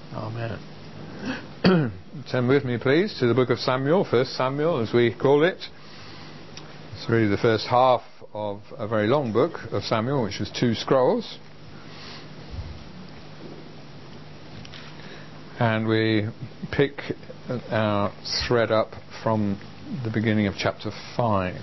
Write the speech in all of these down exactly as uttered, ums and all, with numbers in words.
Amen. Turn with me, please, to the book of Samuel, First Samuel, as we call it. It's really the first half of a very long book of Samuel, which was two scrolls. And we pick our thread up from the beginning of chapter five.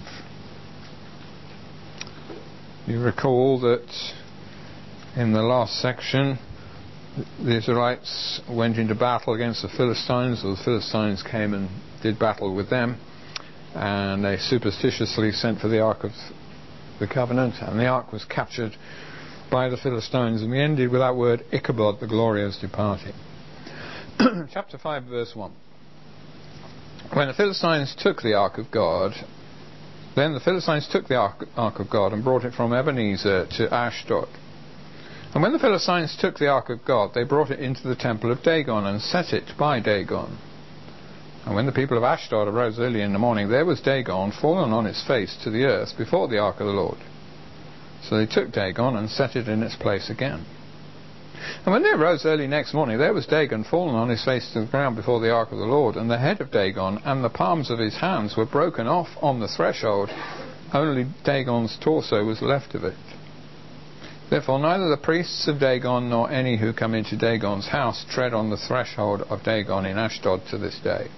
You recall that in the last section, the Israelites went into battle against the Philistines, or the Philistines came and did battle with them, and they superstitiously sent for the Ark of the Covenant, and the Ark was captured by the Philistines, and we ended with that word Ichabod, the glorious departing. Chapter five, verse one. When the Philistines took the Ark of God, then the Philistines took the Ark, Ark of God and brought it from Ebenezer to Ashdod. And when the Philistines took the Ark of God, they brought it into the temple of Dagon and set it by Dagon. And when the people of Ashdod arose early in the morning, there was Dagon fallen on its face to the earth before the Ark of the Lord. So they took Dagon and set it in its place again. And when they arose early next morning, there was Dagon fallen on his face to the ground before the Ark of the Lord, and the head of Dagon and the palms of his hands were broken off on the threshold. Only Dagon's torso was left of it. Therefore neither the priests of Dagon nor any who come into Dagon's house tread on the threshold of Dagon in Ashdod to this day.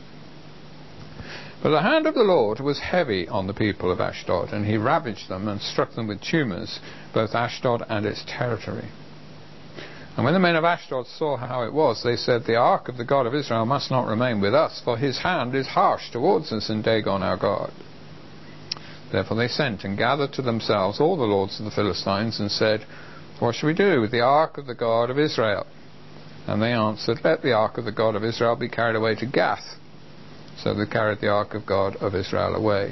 But the hand of the Lord was heavy on the people of Ashdod, and he ravaged them and struck them with tumours, both Ashdod and its territory. And when the men of Ashdod saw how it was, they said, "The ark of the God of Israel must not remain with us, for his hand is harsh towards us in Dagon our God." Therefore they sent and gathered to themselves all the lords of the Philistines and said, "What shall we do with the ark of the God of Israel?" And they answered, "Let the ark of the God of Israel be carried away to Gath." So they carried the ark of God of Israel away.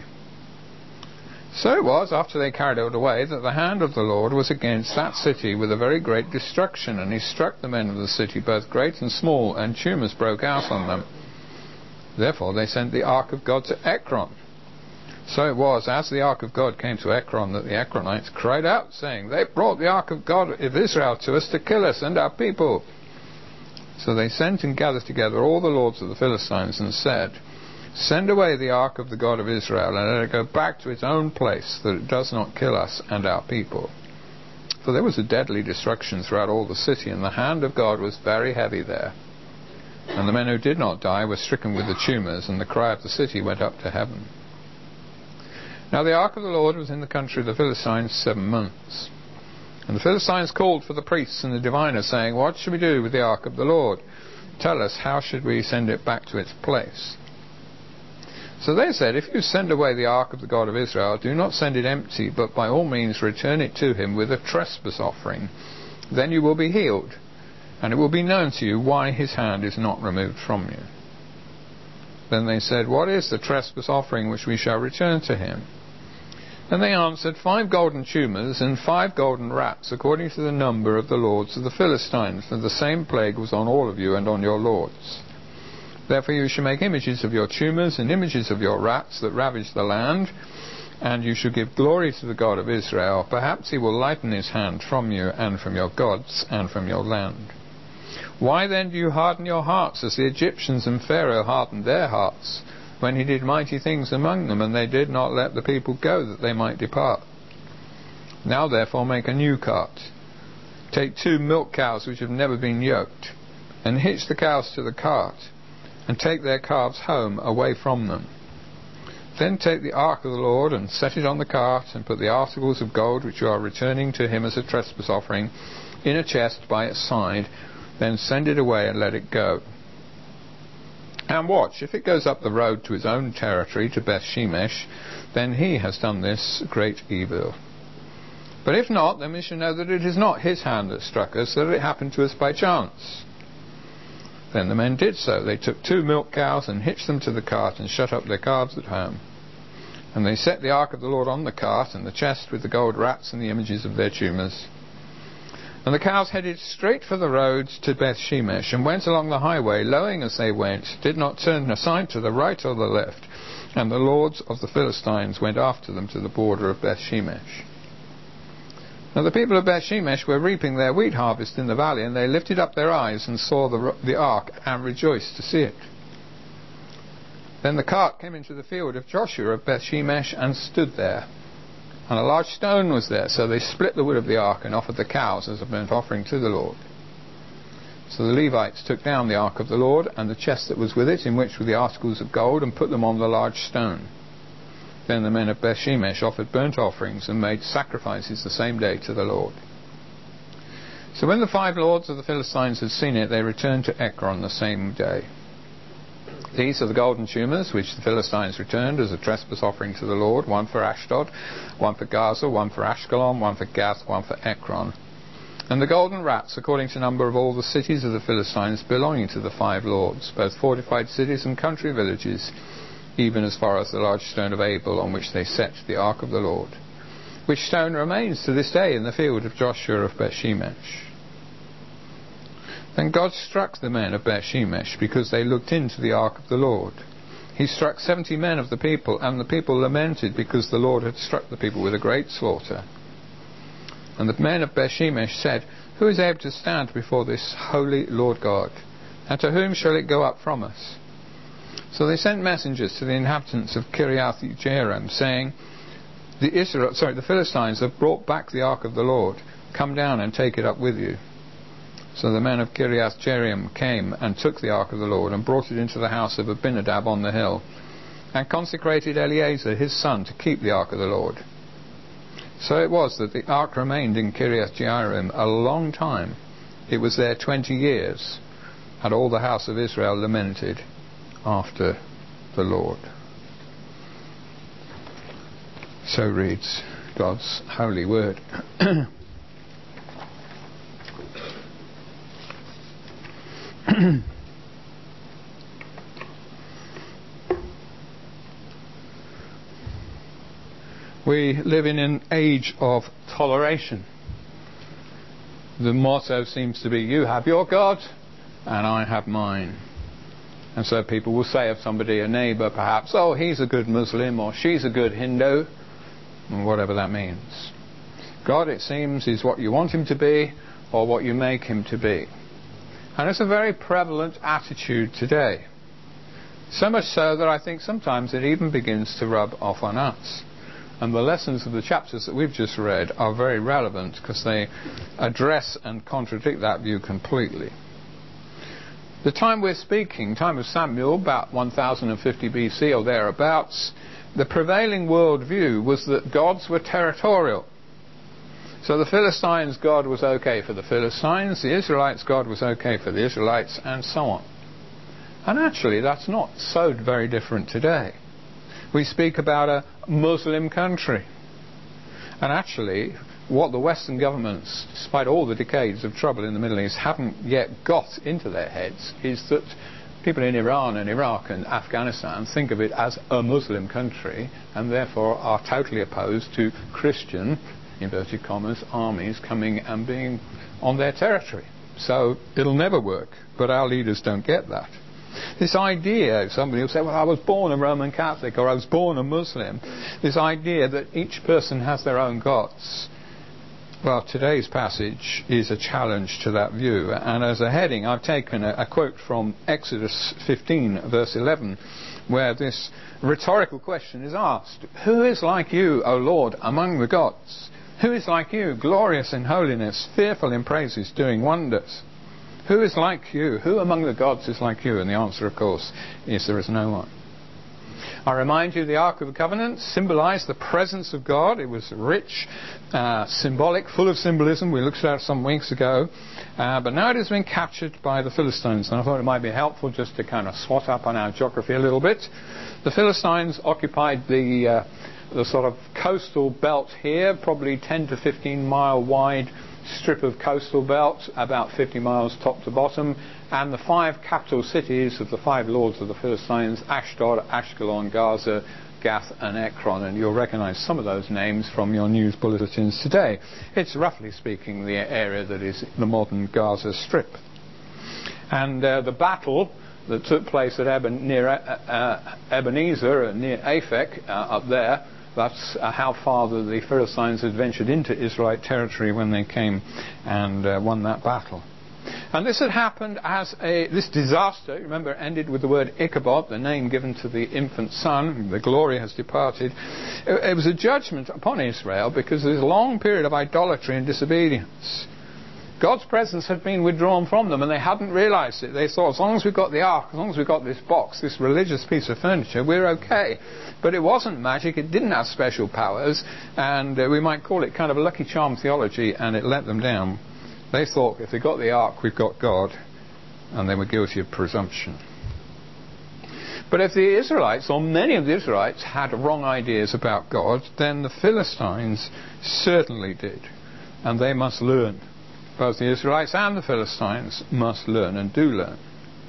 So it was, after they carried it away, that the hand of the Lord was against that city with a very great destruction, and he struck the men of the city, both great and small, and tumours broke out on them. Therefore they sent the ark of God to Ekron. So it was, as the ark of God came to Ekron, that the Ekronites cried out, saying, "They brought the ark of God of Israel to us to kill us and our people." So they sent and gathered together all the lords of the Philistines and said, "Send away the ark of the God of Israel, and let it go back to its own place, that it does not kill us and our people." For there was a deadly destruction throughout all the city, and the hand of God was very heavy there. And the men who did not die were stricken with the tumours, and the cry of the city went up to heaven. Now the ark of the Lord was in the country of the Philistines seven months. And the Philistines called for the priests and the diviners, saying, "What shall we do with the ark of the Lord? Tell us, how should we send it back to its place?" So they said, "If you send away the ark of the God of Israel, do not send it empty, but by all means return it to him with a trespass offering. Then you will be healed, and it will be known to you why his hand is not removed from you." Then they said, "What is the trespass offering which we shall return to him?" And they answered, "Five golden tumours and five golden rats, according to the number of the lords of the Philistines, for the same plague was on all of you and on your lords. Therefore you shall make images of your tumours and images of your rats that ravage the land, and you shall give glory to the God of Israel. Perhaps he will lighten his hand from you and from your gods and from your land. Why then do you harden your hearts as the Egyptians and Pharaoh hardened their hearts, when he did mighty things among them, and they did not let the people go that they might depart? Now therefore make a new cart. Take two milk cows which have never been yoked, and hitch the cows to the cart, and take their calves home away from them. Then take the ark of the Lord and set it on the cart, and put the articles of gold which you are returning to him as a trespass offering in a chest by its side. Then send it away and let it go. And watch, if it goes up the road to his own territory, to Beth Shemesh, then he has done this great evil. But if not, then we shall know that it is not his hand that struck us, that it happened to us by chance." Then the men did so. They took two milk cows and hitched them to the cart and shut up their calves at home. And they set the ark of the Lord on the cart, and the chest with the gold rats and the images of their tumours. And the cows headed straight for the road to Beth Shemesh, and went along the highway, lowing as they went, did not turn aside to the right or the left. And the lords of the Philistines went after them to the border of Beth Shemesh. Now the people of Beth Shemesh were reaping their wheat harvest in the valley, and they lifted up their eyes and saw the, the ark and rejoiced to see it. Then the cart came into the field of Joshua of Beth Shemesh and stood there. And a large stone was there, so they split the wood of the ark and offered the cows as a burnt offering to the Lord. So the Levites took down the ark of the Lord and the chest that was with it, in which were the articles of gold, and put them on the large stone. Then the men of Beth Shemesh offered burnt offerings and made sacrifices the same day to the Lord. So when the five lords of the Philistines had seen it, they returned to Ekron the same day. These are the golden tumors which the Philistines returned as a trespass offering to the Lord, one for Ashdod, one for Gaza, one for Ashkelon, one for Gath, one for Ekron. And the golden rats, according to number of all the cities of the Philistines belonging to the five lords, both fortified cities and country villages, even as far as the large stone of Abel on which they set the ark of the Lord, which stone remains to this day in the field of Joshua of Beth Shemesh. Then God struck the men of Beth Shemesh because they looked into the ark of the Lord. He struck seventy men of the people, and the people lamented because the Lord had struck the people with a great slaughter. And the men of Beth Shemesh said, "Who is able to stand before this holy Lord God? And to whom shall it go up from us?" So they sent messengers to the inhabitants of Kiriath Jearim, saying, The Israel, sorry, the Philistines have brought back the ark of the Lord. Come down and take it up with you. So the men of Kiriath Jearim came and took the ark of the Lord and brought it into the house of Abinadab on the hill, and consecrated Eleazar his son to keep the ark of the Lord. So it was that the ark remained in Kiriath Jearim a long time. It was there twenty years, and all the house of Israel lamented after the Lord. So reads God's holy word. We live in an age of toleration. The motto seems to be, you have your God and I have mine. And so people will say of somebody, a neighbour perhaps, oh, he's a good Muslim or she's a good Hindu, and whatever that means. God, it seems, is what you want him to be or what you make him to be. And it's a very prevalent attitude today. So much so that I think sometimes it even begins to rub off on us. And the lessons of the chapters that we've just read are very relevant because they address and contradict that view completely. The time we're speaking, time of Samuel, about one thousand fifty B C or thereabouts, the prevailing worldview was that gods were territorial. So the Philistines' God was okay for the Philistines, the Israelites' God was okay for the Israelites, and so on. And actually that's not so very different today. We speak about a Muslim country. And actually, what the Western governments, despite all the decades of trouble in the Middle East, haven't yet got into their heads is that people in Iran and Iraq and Afghanistan think of it as a Muslim country and therefore are totally opposed to Christian, inverted commas, armies coming and being on their territory. So it'll never work, but our leaders don't get that. This idea, somebody will say, well, I was born a Roman Catholic or I was born a Muslim. This idea that each person has their own gods. Well, today's passage is a challenge to that view. And as a heading, I've taken a, a quote from Exodus fifteen, verse eleven, where this rhetorical question is asked. Who is like you, O Lord, among the gods? Who is like you, glorious in holiness, fearful in praises, doing wonders? Who is like you? Who among the gods is like you? And the answer, of course, is there is no one. I remind you, the Ark of the Covenant symbolized the presence of God. It was rich, uh, symbolic, full of symbolism. We looked at it some weeks ago. Uh, but now it has been captured by the Philistines. And I thought it might be helpful just to kind of swat up on our geography a little bit. The Philistines occupied the, uh, the sort of coastal belt here, probably ten to fifteen mile wide strip of coastal belt, about fifty miles top to bottom, and the five capital cities of the five lords of the Philistines, Ashdod, Ashkelon, Gaza, Gath and Ekron, and you'll recognize some of those names from your news bulletins today. It's roughly speaking the area that is the modern Gaza Strip. And uh, the battle that took place at Eben, near uh, uh, Ebenezer, near Aphek, uh, up there, That's uh, how far the, the Philistines had ventured into Israelite territory when they came and uh, won that battle. And this had happened as a, this disaster, remember, ended with the word Ichabod, the name given to the infant son, the glory has departed. It, it was a judgment upon Israel because of this long period of idolatry and disobedience. God's presence had been withdrawn from them and they hadn't realized it. They thought, as long as we've got the ark, as long as we've got this box, this religious piece of furniture, we're okay. But it wasn't magic, it didn't have special powers, and uh, we might call it kind of a lucky charm theology, and it let them down. They thought, if they've got the ark, we've got God, and they were guilty of presumption. But if the Israelites, or many of the Israelites, had wrong ideas about God, then the Philistines certainly did, and they must learn. Both the Israelites and the Philistines must learn and do learn.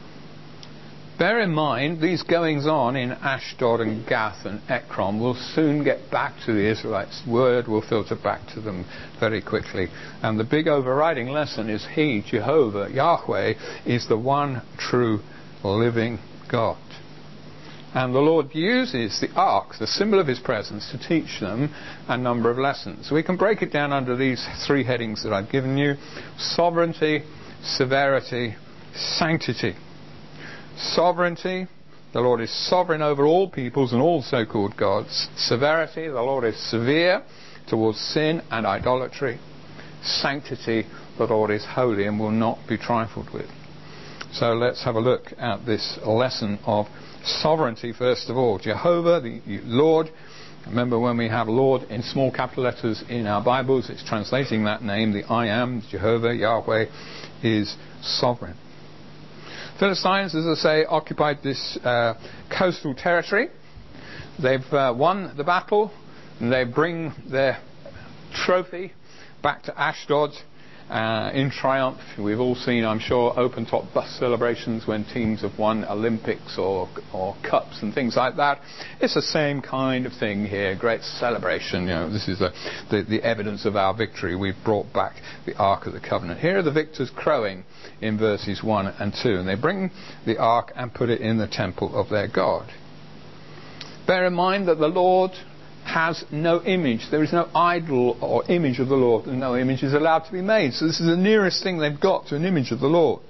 Bear in mind, these goings-on in Ashdod and Gath and Ekron will soon get back to the Israelites. Word will filter back to them very quickly. And the big overriding lesson is He, Jehovah, Yahweh, is the one true living God. And the Lord uses the ark, the symbol of His presence, to teach them a number of lessons. We can break it down under these three headings that I've given you: sovereignty, severity, sanctity. Sovereignty, the Lord is sovereign over all peoples and all so-called gods. Severity, the Lord is severe towards sin and idolatry. Sanctity, the Lord is holy and will not be trifled with. So let's have a look at this lesson of sovereignty first of all. Jehovah, the Lord. Remember, when we have Lord in small capital letters in our Bibles, it's translating that name. The I am, Jehovah, Yahweh, is sovereign. Philistines, as I say, occupied this uh, coastal territory. They've uh, won the battle, and they bring their trophy back to Ashdod uh, in triumph. We've all seen, I'm sure, open-top bus celebrations when teams have won Olympics or or cups and things like that. It's the same kind of thing here, great celebration. You know, this is the, the, the evidence of our victory. We've brought back the Ark of the Covenant. Here are the victors crowing in verses one and two, and they bring the Ark and put it in the temple of their God. Bear in mind that the Lord has no image. There is no idol or image of the Lord, and no image is allowed to be made. So this is the nearest thing they've got to an image of the Lord.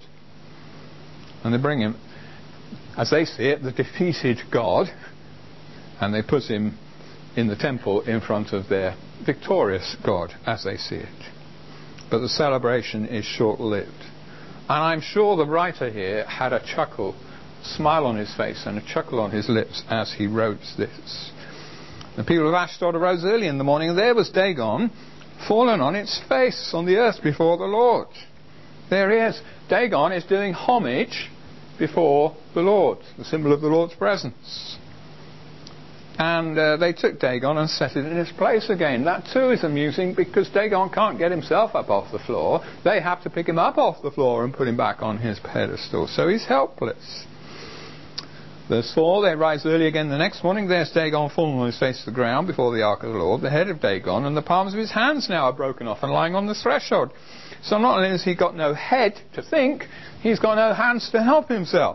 And they bring him, as they see it, the defeated God, and they put him in the temple in front of their victorious God, as they see it. But the celebration is short-lived. And I'm sure the writer here had a chuckle, smile on his face and a chuckle on his lips as he wrote this. The people of Ashdod arose early in the morning, and there was Dagon fallen on its face on the earth before the Lord. There he is. Dagon is doing homage before the Lord, the symbol of the Lord's presence. And uh, they took Dagon and set it in its place again. That too is amusing, because Dagon can't get himself up off the floor. They have to pick him up off the floor and put him back on his pedestal. So he's helpless. Verse four, they rise early again the next morning. There's Dagon fallen on his face to the ground before the ark of the Lord. The head of Dagon and the palms of his hands now are broken off and lying on the threshold. So not only has he got no head to think, he's got no hands to help himself.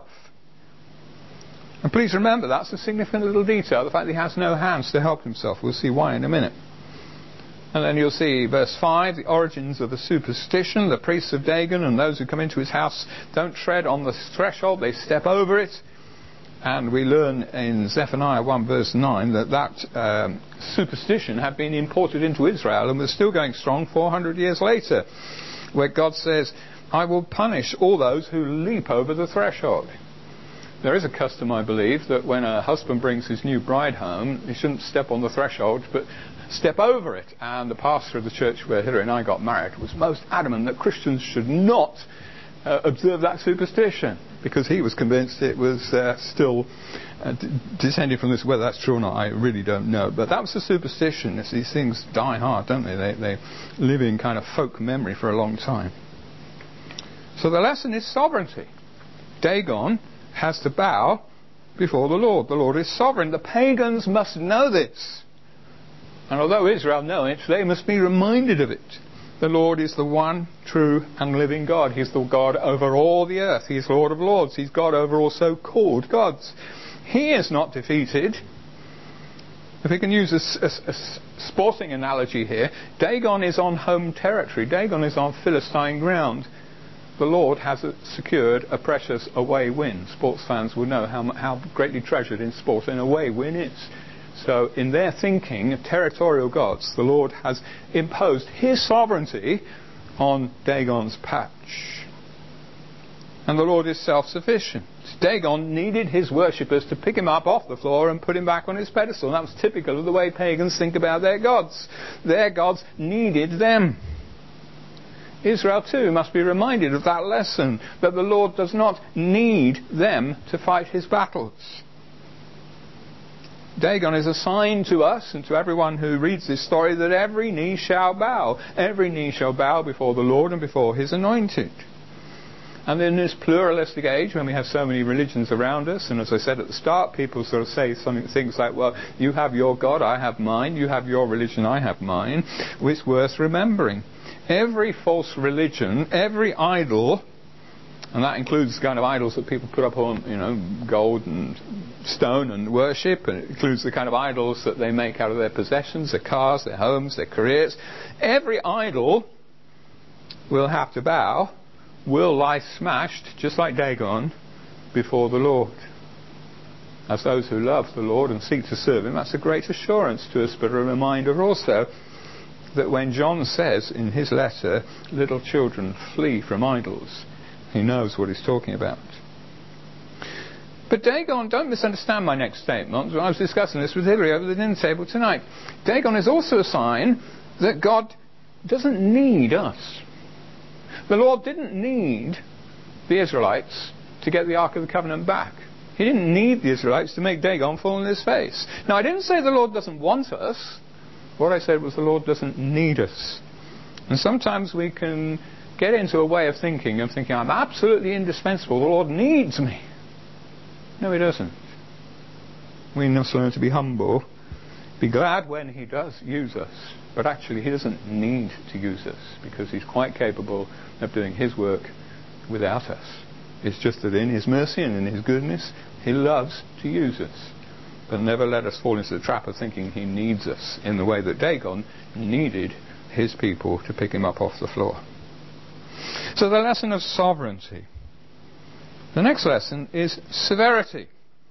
And please remember, that's a significant little detail, the fact that he has no hands to help himself. We'll see why in a minute. And then you'll see verse five, the origins of the superstition. The priests of Dagon and those who come into his house don't tread on the threshold, they step over it. And we learn in Zephaniah one verse nine that that um, superstition had been imported into Israel and was still going strong four hundred years later, where God says, I will punish all those who leap over the threshold. There is a custom, I believe, that when a husband brings his new bride home, he shouldn't step on the threshold, but step over it. And the pastor of the church where Hilary and I got married was most adamant that Christians should not uh, observe that superstition, because he was convinced it was uh, still uh, d- descended from this. Whether that's true or not, I really don't know. But that was the superstition. It's, these things die hard, don't they? they? They live in kind of folk memory for a long time. So the lesson is sovereignty. Dagon has to bow before the Lord. The Lord is sovereign. The pagans must know this. And although Israel know it, they must be reminded of it. The Lord is the one true and living God. He's the God over all the earth. He's Lord of lords. He's God over all so-called gods. He is not defeated. If we can use a, a, a sporting analogy here, Dagon is on home territory. Dagon is on Philistine ground. The Lord has a, secured a precious away win. Sports fans will know how, how greatly treasured in sport an away win is. So in their thinking, territorial gods, the Lord has imposed his sovereignty on Dagon's patch. And the Lord is self-sufficient. Dagon needed his worshippers to pick him up off the floor and put him back on his pedestal. And that was typical of the way pagans think about their gods. Their gods needed them. Israel too must be reminded of that lesson, that the Lord does not need them to fight his battles. Dagon is a sign to us and to everyone who reads this story that every knee shall bow. Every knee shall bow before the Lord and before his anointed. And in this pluralistic age, when we have so many religions around us, and as I said at the start, people sort of say something, things like, well, you have your God, I have mine, you have your religion, I have mine, it's worth remembering. Every false religion, every idol, and that includes the kind of idols that people put up on, you know, gold and stone and worship, and it includes the kind of idols that they make out of their possessions, their cars, their homes, their careers. Every idol will have to bow, will lie smashed, just like Dagon, before the Lord. As those who love the Lord and seek to serve him, that's a great assurance to us, but a reminder also that when John says in his letter, little children flee from idols, he knows what he's talking about. But Dagon, don't misunderstand my next statement. I was discussing this with Hilary over the dinner table tonight. Dagon is also a sign that God doesn't need us. The Lord didn't need the Israelites to get the Ark of the Covenant back. He didn't need the Israelites to make Dagon fall on his face. Now, I didn't say the Lord doesn't want us. What I said was the Lord doesn't need us. And sometimes we can get into a way of thinking, of thinking, I'm absolutely indispensable. The Lord needs me. No, he doesn't. We must learn to be humble. Be glad when he does use us. But actually, he doesn't need to use us, because he's quite capable of doing his work without us. It's just that in his mercy and in his goodness, he loves to use us. But never let us fall into the trap of thinking he needs us in the way that Dagon needed his people to pick him up off the floor. So the lesson of sovereignty. The next lesson is severity.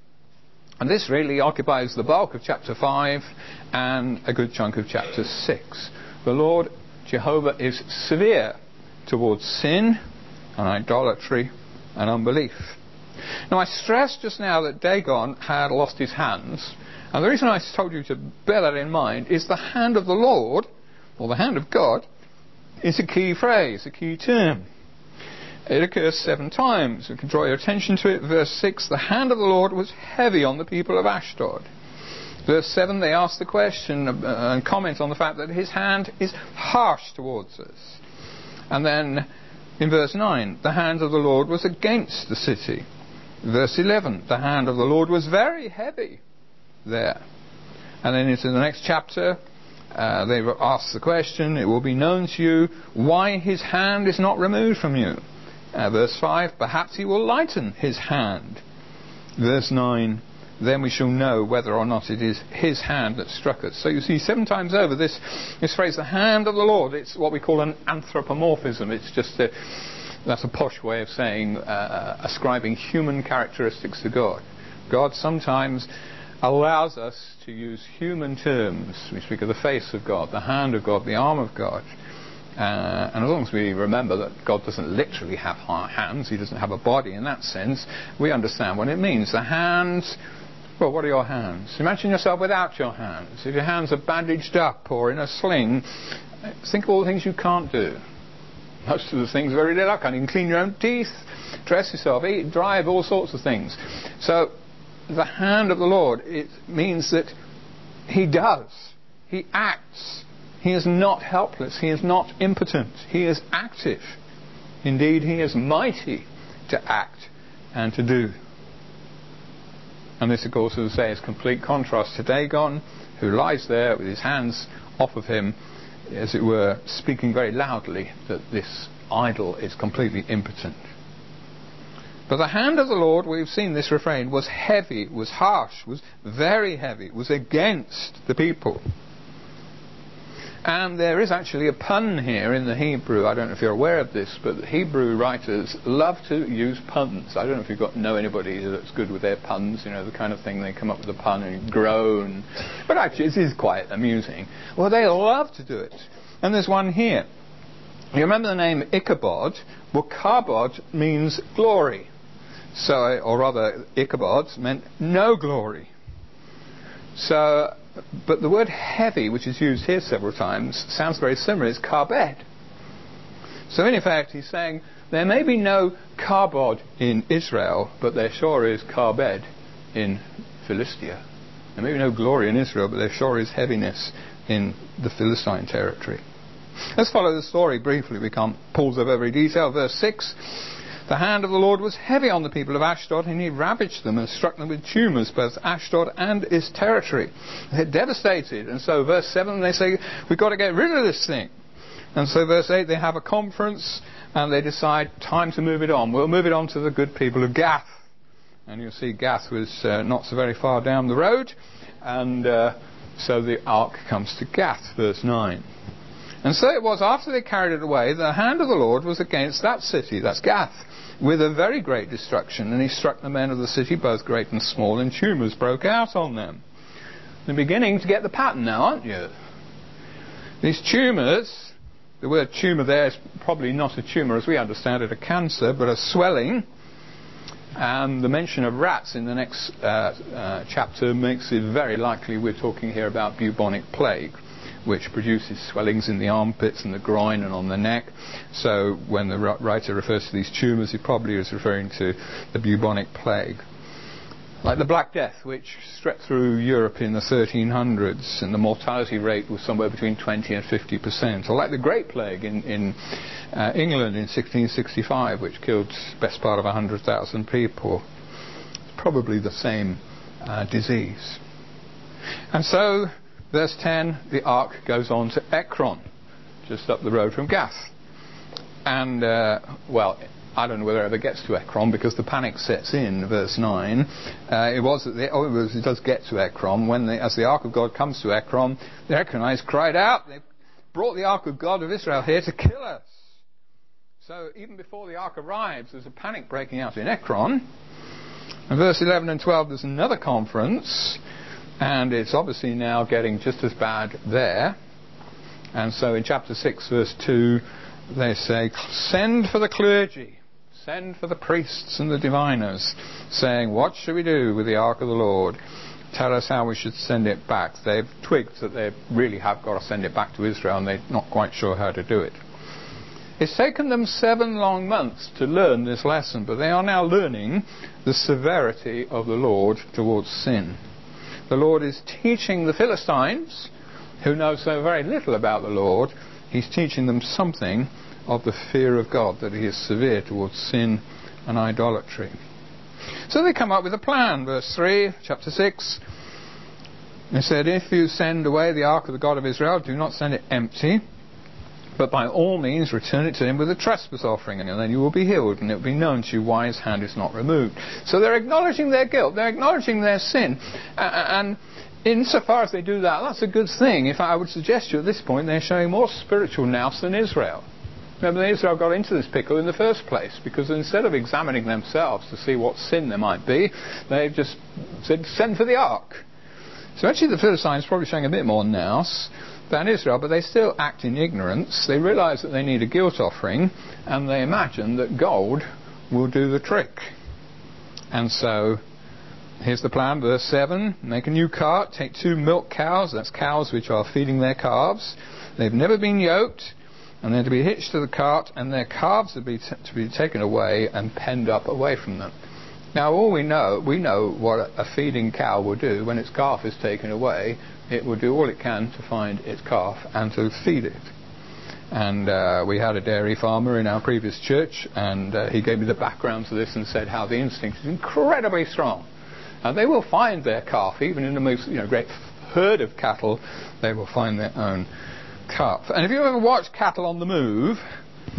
And this really occupies the bulk of chapter five and a good chunk of chapter six. The Lord Jehovah is severe towards sin and idolatry and unbelief. Now, I stressed just now that Dagon had lost his hands, and the reason I told you to bear that in mind is the hand of the Lord, or the hand of God, is a key phrase, a key term. It occurs seven times. We can draw your attention to it. Verse six, the hand of the Lord was heavy on the people of Ashdod. Verse seven, they ask the question uh, and comment on the fact that his hand is harsh towards us. And then in verse nine, the hand of the Lord was against the city. Verse eleven, the hand of the Lord was very heavy there. And then into the next chapter, uh, they ask the question, it will be known to you why his hand is not removed from you. Uh, verse five, perhaps he will lighten his hand. Verse nine, then we shall know whether or not it is his hand that struck us. So you see seven times over this, this phrase, the hand of the Lord, it's what we call an anthropomorphism. It's just a, that's a posh way of saying, uh, ascribing human characteristics to God. God sometimes allows us to use human terms. We speak of the face of God, the hand of God, the arm of God. Uh, and as long as we remember that God doesn't literally have hands, he doesn't have a body in that sense, we understand what it means. The hands, well, what are your hands? Imagine yourself without your hands. If your hands are bandaged up or in a sling, think of all the things you can't do. Most of the things are very little. Can't even clean your own teeth, dress yourself, eat, drive, all sorts of things. So the hand of the Lord, it means that he does, he acts. He is not helpless. He is not impotent. He is active. Indeed, he is mighty to act and to do. And this, of course, as I say, is complete contrast to Dagon, who lies there with his hands off of him, as it were, speaking very loudly that this idol is completely impotent. But the hand of the Lord, we've seen this refrain, was heavy, was harsh, was very heavy, was against the people. And there is actually a pun here in the Hebrew. I don't know if you're aware of this, but the Hebrew writers love to use puns. I don't know if you've got know anybody that's good with their puns, you know, the kind of thing they come up with a pun and groan. But actually it is quite amusing. Well, they love to do it. And there's one here. You remember the name Ichabod? Well, Kabod means glory. So, or rather, Ichabod meant no glory. So, but the word heavy, which is used here several times, sounds very similar. It's Kabed. So in effect, he's saying, there may be no Kabod in Israel, but there sure is Kabed in Philistia. There may be no glory in Israel, but there sure is heaviness in the Philistine territory. Let's follow the story briefly. We can't pause over every detail. Verse six. The hand of the Lord was heavy on the people of Ashdod, and he ravaged them and struck them with tumours, both Ashdod and its territory. They're devastated. And so verse seven, they say, we've got to get rid of this thing. And so verse eight, they have a conference, and they decide, time to move it on. We'll move it on to the good people of Gath. And you'll see Gath was uh, not so very far down the road. And uh, so the ark comes to Gath, verse nine. And so it was, after they carried it away, the hand of the Lord was against that city, that's Gath, with a very great destruction, and he struck the men of the city, both great and small, and tumours broke out on them. They're beginning to get the pattern now, aren't you? These tumours, the word tumour there is probably not a tumour as we understand it, a cancer, but a swelling. And the mention of rats in the next uh, uh, chapter makes it very likely we're talking here about bubonic plague, which produces swellings in the armpits and the groin and on the neck. So when the writer refers to these tumours, he probably is referring to the bubonic plague. Like the Black Death, which swept through Europe in the thirteen hundreds, and the mortality rate was somewhere between twenty and fifty percent. Or like the Great Plague in, in uh, England in sixteen sixty-five, which killed the best part of one hundred thousand people. Probably the same uh, disease. And so, verse ten, the ark goes on to Ekron, just up the road from Gath. And, uh, well, I don't know whether it ever gets to Ekron, because the panic sets in, verse nine. Uh, it was that the, oh, it, was, it does get to Ekron. When they, as the ark of God comes to Ekron, the Ekronites cried out, they've brought the ark of God of Israel here to kill us. So even before the ark arrives, there's a panic breaking out in Ekron. In verse eleven and twelve, there's another conference, and it's obviously now getting just as bad there. And so in chapter six, verse two, they say, send for the clergy, send for the priests and the diviners, saying, what shall we do with the ark of the Lord? Tell us how we should send it back. They've twigged that they really have got to send it back to Israel, and they're not quite sure how to do it. It's taken them seven long months to learn this lesson, but they are now learning the severity of the Lord towards sin. The Lord is teaching the Philistines, who know so very little about the Lord, he's teaching them something of the fear of God, that he is severe towards sin and idolatry. So they come up with a plan. Verse three, chapter six. They said, if you send away the ark of the God of Israel, do not send it empty, but by all means return it to him with a trespass offering, and then you will be healed, and it will be known to you why his hand is not removed. So they're acknowledging their guilt, they're acknowledging their sin, and insofar as they do that, that's a good thing. If I would suggest to you at this point, they're showing more spiritual nous than Israel. Remember, Israel got into this pickle in the first place, because instead of examining themselves to see what sin there might be, they've just said, send for the ark. So actually the Philistines are probably showing a bit more nous than Israel, but they still act in ignorance. They realise that they need a guilt offering, and they imagine that gold will do the trick. And so here's the plan, verse seven. Make a new cart, take two milk cows, that's cows which are feeding their calves. They've never been yoked, and they're to be hitched to the cart, and their calves are to be, t- to be taken away and penned up away from them. Now all we know, we know what a feeding cow will do when its calf is taken away. It will do all it can to find its calf and to feed it. And uh, we had a dairy farmer in our previous church, and uh, he gave me the background to this and said how the instinct is incredibly strong. And they will find their calf, even in the most you know, great herd of cattle, they will find their own calf. And if you ever watch cattle on the move,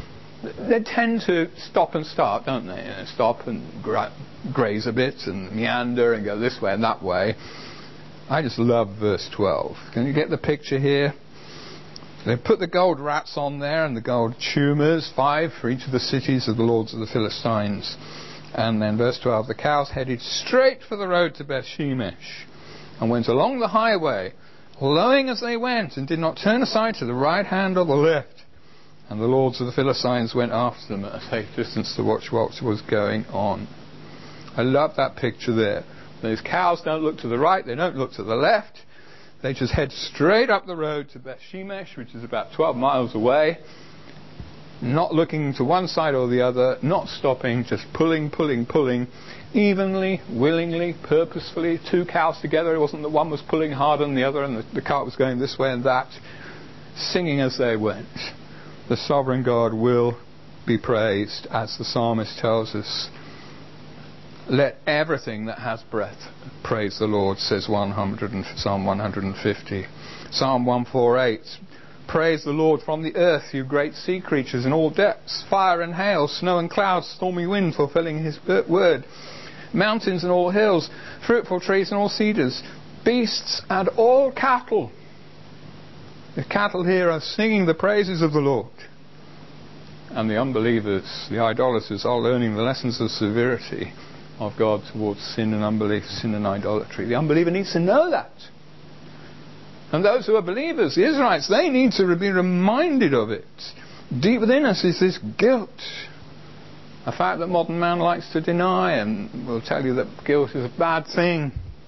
they tend to stop and start, don't they? You know, stop and gra- graze a bit and meander and go this way and that way. I just love verse twelve. Can you get the picture here? They put the gold rats on there and the gold tumors, five for each of the cities of the lords of the Philistines. And then verse twelve, the cows headed straight for the road to Beth Shemesh and went along the highway, lowing as they went, and did not turn aside to the right hand or the left. And the lords of the Philistines went after them at a safe distance to watch what was going on. I love that picture there. Those cows don't look to the right, they don't look to the left. They just head straight up the road to Beth Shemesh, which is about twelve miles away, not looking to one side or the other, not stopping, just pulling, pulling, pulling, evenly, willingly, purposefully, two cows together. It wasn't that one was pulling harder than the other and the, the cart was going this way and that, singing as they went. The sovereign God will be praised, as the psalmist tells us. Let everything that has breath praise the Lord, says one hundred, Psalm one hundred fifty. Psalm one forty-eight, praise the Lord from the earth, you great sea creatures in all depths, fire and hail, snow and clouds, stormy wind fulfilling his word, mountains and all hills, fruitful trees and all cedars, beasts and all cattle. The cattle here are singing the praises of the Lord. And the unbelievers, the idolaters, are learning the lessons of severity of God towards sin and unbelief, sin and idolatry. The unbeliever needs to know that. And those who are believers, the Israelites, they need to be reminded of it. Deep within us is this guilt. A fact that modern man likes to deny, and will tell you that guilt is a bad thing.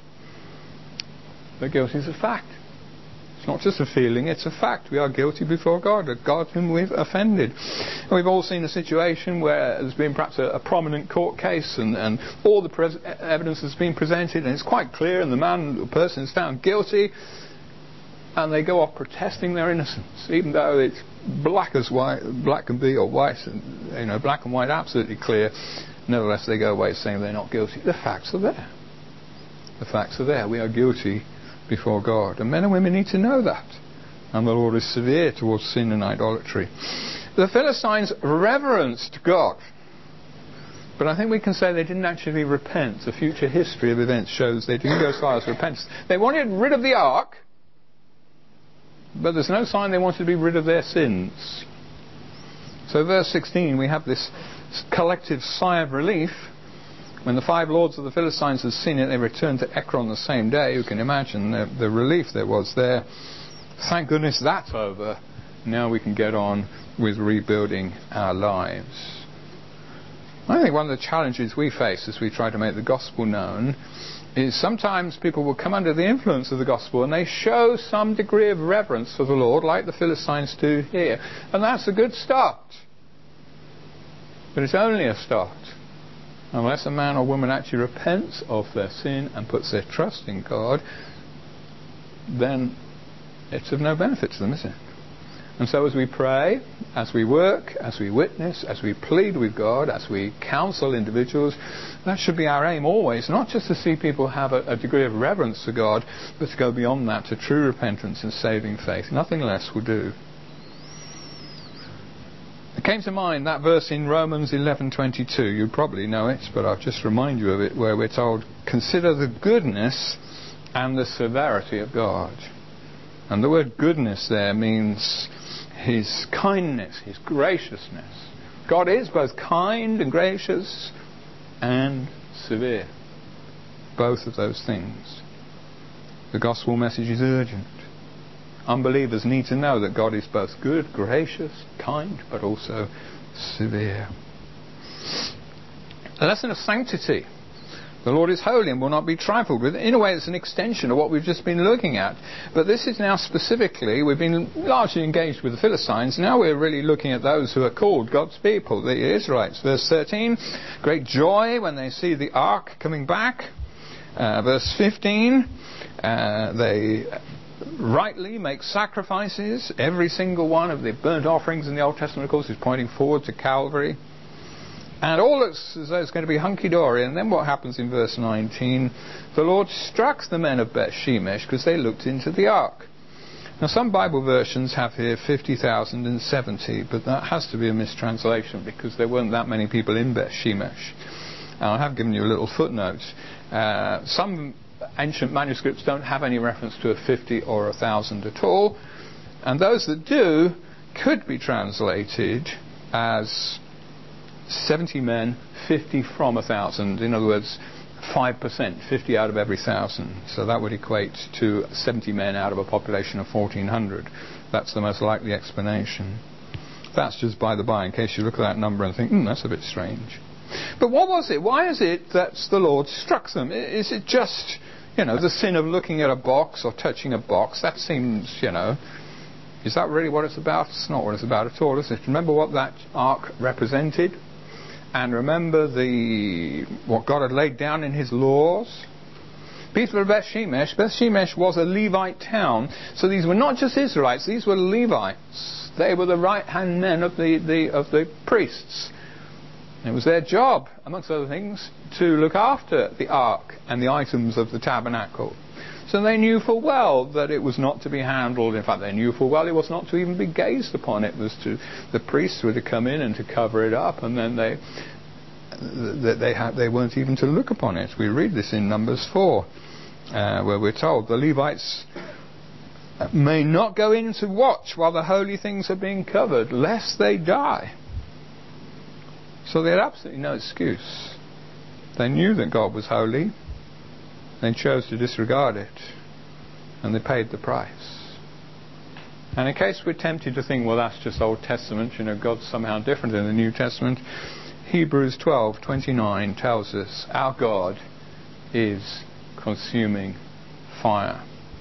But guilt is a fact. It's not just a feeling, it's a fact. We are guilty before God, a God whom we've offended. And we've all seen a situation where there's been perhaps a, a prominent court case and, and all the pres- evidence has been presented and it's quite clear, and the man, the person is found guilty, and they go off protesting their innocence, even though it's black as white, black can be, or white, and, you know, black and white, absolutely clear. Nevertheless, they go away saying they're not guilty. The facts are there. The facts are there. We are guilty before God, and men and women need to know that. And the Lord is severe towards sin and idolatry. The Philistines reverenced God, but I think we can say they didn't actually repent. The future history of events shows they didn't go as far as repentance. They wanted rid of the ark, but there's no sign they wanted to be rid of their sins. So verse sixteen, we have this collective sigh of relief. When the five lords of the Philistines had seen it, they returned to Ekron the same day. You can imagine the, the relief there was there. Thank goodness that's over. Now we can get on with rebuilding our lives. I think one of the challenges we face as we try to make the gospel known is sometimes people will come under the influence of the gospel and they show some degree of reverence for the Lord, like the Philistines do here. And that's a good start. But it's only a start. Unless a man or woman actually repents of their sin and puts their trust in God, then it's of no benefit to them, is it? And so as we pray, as we work, as we witness, as we plead with God, as we counsel individuals, that should be our aim always, not just to see people have a, a degree of reverence for God, but to go beyond that to true repentance and saving faith. Nothing less will do. It came to mind that verse in Romans eleven twenty-two. You probably know it, but I'll just remind you of it, where we're told, consider the goodness and the severity of God. And the word goodness there means his kindness, his graciousness. God is both kind and gracious and severe. Both of those things. The gospel message is urgent. Unbelievers need to know that God is both good, gracious, kind, but also severe. A lesson of sanctity. The Lord is holy and will not be trifled with. In a way, it's an extension of what we've just been looking at. But this is now specifically, we've been largely engaged with the Philistines. Now we're really looking at those who are called God's people, the Israelites. Verse thirteen, great joy when they see the ark coming back. Uh, verse fifteen, uh, they rightly make sacrifices. Every single one of the burnt offerings in the Old Testament, of course, is pointing forward to Calvary. And all looks as though it's going to be hunky-dory. And then what happens in verse nineteen? The Lord struck the men of Beth Shemesh because they looked into the ark. Now some Bible versions have here fifty thousand seventy, but that has to be a mistranslation because there weren't that many people in Beth Shemesh. And I have given you a little footnote. Uh, some ancient manuscripts don't have any reference to a fifty or a thousand at all, and those that do could be translated as seventy men, fifty from a thousand. In other words, five percent, fifty out of every thousand. So that would equate to seventy men out of a population of fourteen hundred. That's the most likely explanation. That's just by the by, in case you look at that number and think, hmm, that's a bit strange. But what was it? Why is it that the Lord struck them? Is it just, you know, the sin of looking at a box or touching a box? That seems, you know, is that really what it's about? It's not what it's about at all, is it? Remember what that ark represented? And remember the what God had laid down in his laws. People of Beth Shemesh. Beth Shemesh was a Levite town. So these were not just Israelites, these were Levites. They were the right hand men of the, the of the priests. It was their job, amongst other things, to look after the ark and the items of the tabernacle. So they knew full well that it was not to be handled. In fact, they knew full well it was not to even be gazed upon. It was to the priests were to come in and to cover it up, and then they they they, had, they weren't even to look upon it. We read this in Numbers four, uh, where we're told the Levites may not go in to watch while the holy things are being covered, lest they die. So they had absolutely no excuse. They knew that God was holy. They chose to disregard it, and they paid the price. And in case we're tempted to think, well, that's just Old Testament, you know, God's somehow different in the New Testament, Hebrews twelve twenty-nine tells us our God is consuming fire.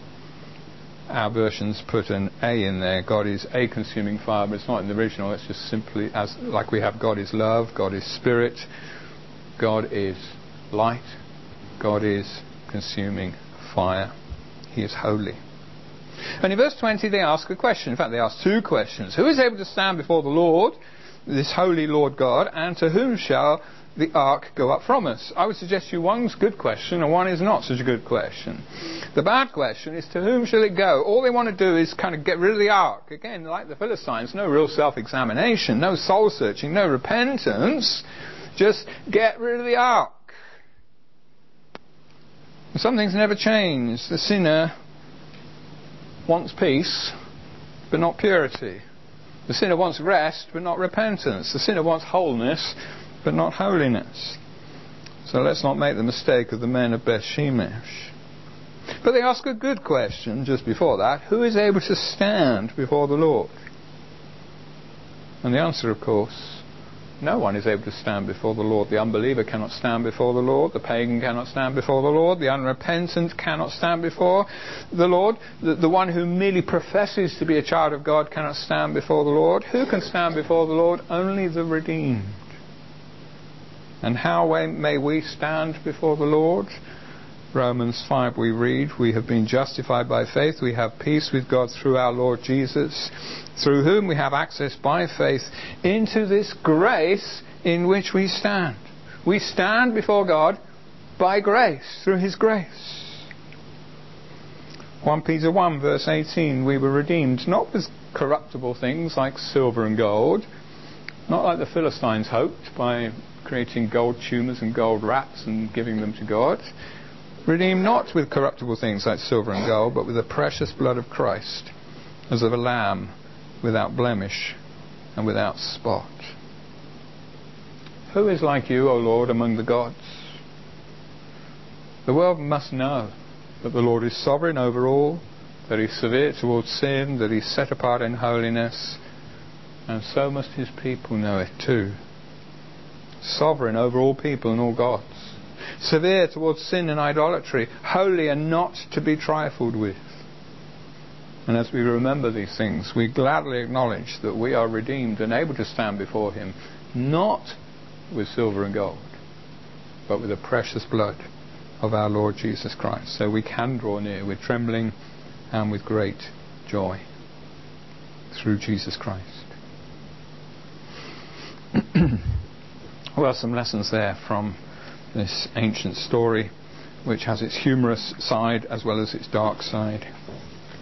Our versions put an A in there. God is a consuming fire, but it's not in the original. It's just simply as like we have God is love, God is spirit, God is light, God is consuming fire. He is holy. And in verse twenty they ask a question. In fact, they ask two questions. Who is able to stand before the Lord, this holy Lord God, and to whom shall the ark go up from us? I would suggest to you one's a good question and one is not such a good question. The bad question is, to whom shall it go? All they want to do is kind of get rid of the ark. Again, like the Philistines, no real self-examination, no soul-searching, no repentance. Just get rid of the ark. And some things never change. The sinner wants peace, but not purity. The sinner wants rest, but not repentance. The sinner wants wholeness, but not holiness. So let's not make the mistake of the men of Beth Shemesh. But they ask a good question just before that. Who is able to stand before the Lord? And the answer, of course, no one is able to stand before the Lord. The unbeliever cannot stand before the Lord. The pagan cannot stand before the Lord. The unrepentant cannot stand before the Lord. The, the one who merely professes to be a child of God cannot stand before the Lord. Who can stand before the Lord? Only the redeemed. And how may we stand before the Lord? Romans five we read, we have been justified by faith, we have peace with God through our Lord Jesus, through whom we have access by faith into this grace in which we stand. We stand before God by grace, through His grace. First Peter one verse eighteen, we were redeemed not with corruptible things like silver and gold, not like the Philistines hoped by creating gold tumors and gold rats and giving them to God. Redeemed not with corruptible things like silver and gold, but with the precious blood of Christ, as of a lamb without blemish and without spot. Who is like you, O Lord, among the gods? The world must know that the Lord is sovereign over all, that He is severe towards sin, that He is set apart in holiness, and so must His people know it too. Sovereign over all people and all gods. Severe towards sin and idolatry, holy and not to be trifled with. And as we remember these things, we gladly acknowledge that we are redeemed and able to stand before Him, not with silver and gold, but with the precious blood of our Lord Jesus Christ. So we can draw near with trembling and with great joy through Jesus Christ. Well, some lessons there from this ancient story, which has its humorous side as well as its dark side.